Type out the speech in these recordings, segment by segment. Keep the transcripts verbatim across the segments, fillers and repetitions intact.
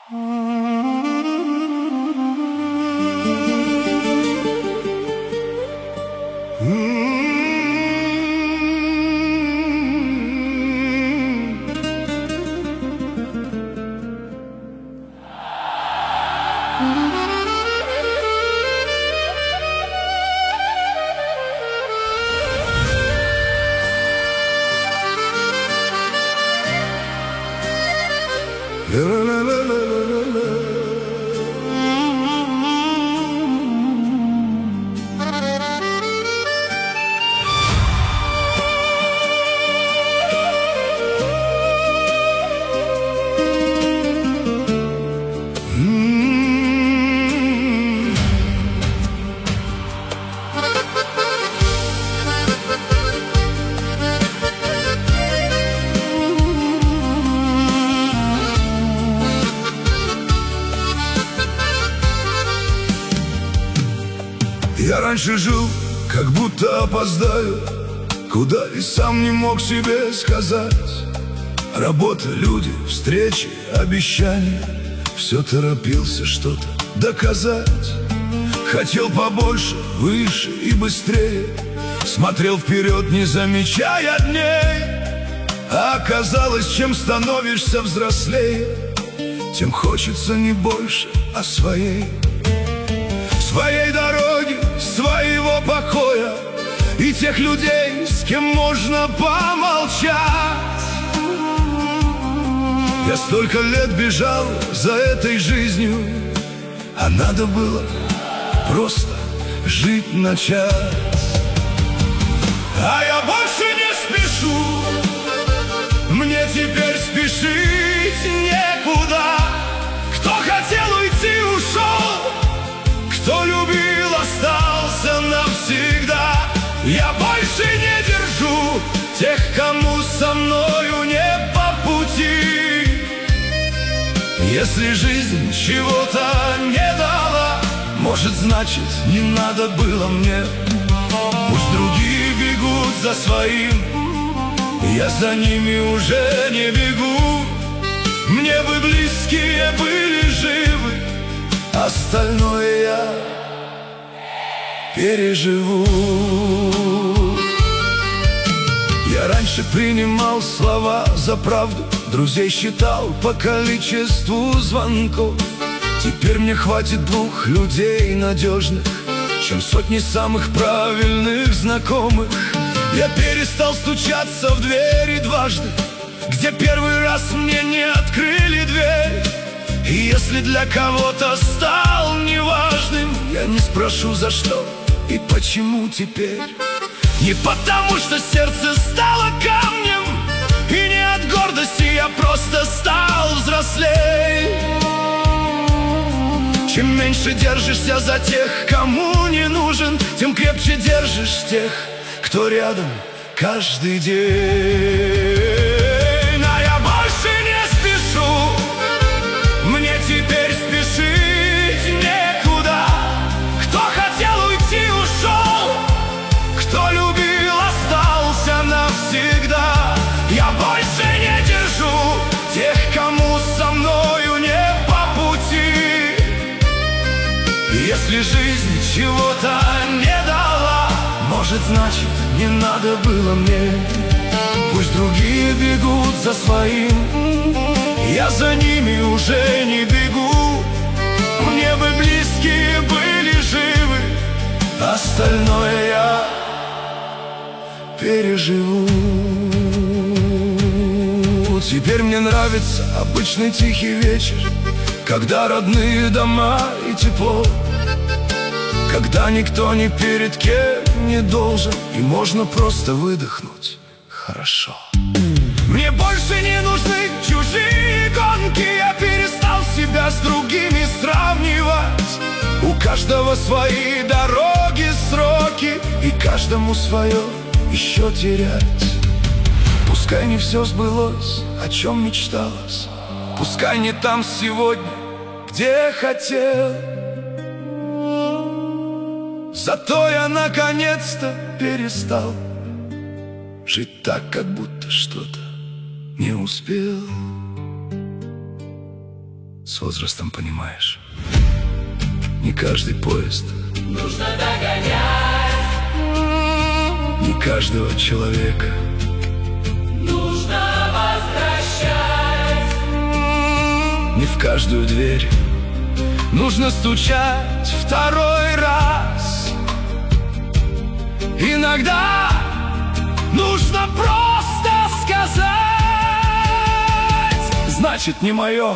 Я раньше жил, как будто опоздаю, куда и сам не мог себе сказать. Работа, люди, встречи, обещания, все торопился что-то доказать. Хотел побольше, выше и быстрее, смотрел вперед, не замечая дней. А оказалось, чем становишься взрослее, тем хочется не больше, а своей. Своей дороги, своего покоя и тех людей, с кем можно помолчать. Я столько лет бежал за этой жизнью, а надо было просто жить начать. А я больше не спешу, мне теперь спешить некуда. Кто хотел уйти, ушел, кто любил, остался навсегда. Я больше не держу тех, кому со мною не по пути. Если жизнь чего-то не дала, может, значит, не надо было мне. Пусть другие бегут за своим, я за ними уже не бегу. Мне бы близкие были живы, остальное я переживу. Я раньше принимал слова за правду, друзей считал по количеству звонков. Теперь мне хватит двух людей надежных, чем сотни самых правильных знакомых. Я перестал стучаться в двери дважды, где первый раз мне не открыли дверь. И если для кого-то стал неважным, я не спрошу, за что и почему теперь. Не потому, что сердце стало камнем, и не от гордости, я просто стал взрослей. Чем меньше держишься за тех, кому не нужен, тем крепче держишь тех, кто рядом каждый день. А я больше не спешу, мне теперь спешить некуда. Кто хотел уйти, ушел, кто любил, остался навсегда. Я больше не держу тех, кому со мною не по пути. Если жизнь чего-то не дала, может, значит, не надо было мне. Пусть другие бегут за своим, я за ними уже не бегу. Мне бы близкие были живы, остальное я переживу. Теперь мне нравится обычный тихий вечер, когда родные дома и тепло, когда никто ни перед кем не должен, и можно просто выдохнуть хорошо. Мне больше не нужны чужие гонки, я перестал себя с другими сравнивать. У каждого свои дороги, сроки, и каждому свое еще терять. Пускай не все сбылось, о чем мечталось, пускай не там сегодня, где хотел. Зато я наконец-то перестал жить так, как будто что-то не успел. С возрастом понимаешь, не каждый поезд нужно догонять, не каждого человека нужно возвращать, не в каждую дверь нужно стучать второй раз. Иногда нужно просто сказать: значит, не мое,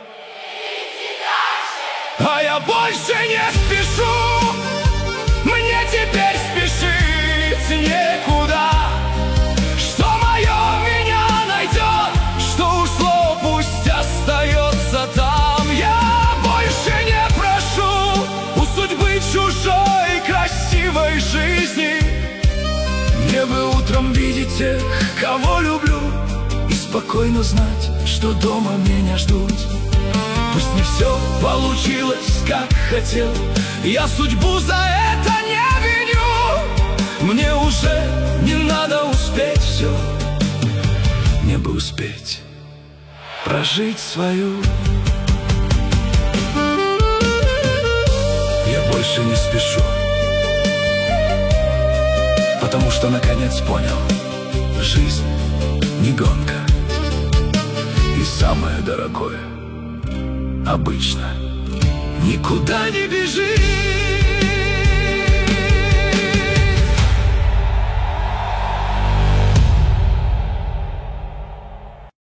а я больше не спешу. Мне теперь спешить некуда. Что мое меня найдет, что ушло, пусть остается там. Я больше не прошу у судьбы чужой красивой жизни. Мне бы утром видеть тех, кого люблю, и спокойно знать, что дома меня ждут. Пусть не все получилось, как хотел, я судьбу за это не виню. Мне уже не надо успеть все, мне бы успеть прожить свою. Я больше не спешу, потому что наконец понял: жизнь не гонка, и самое дорогое обычно никуда не бежит.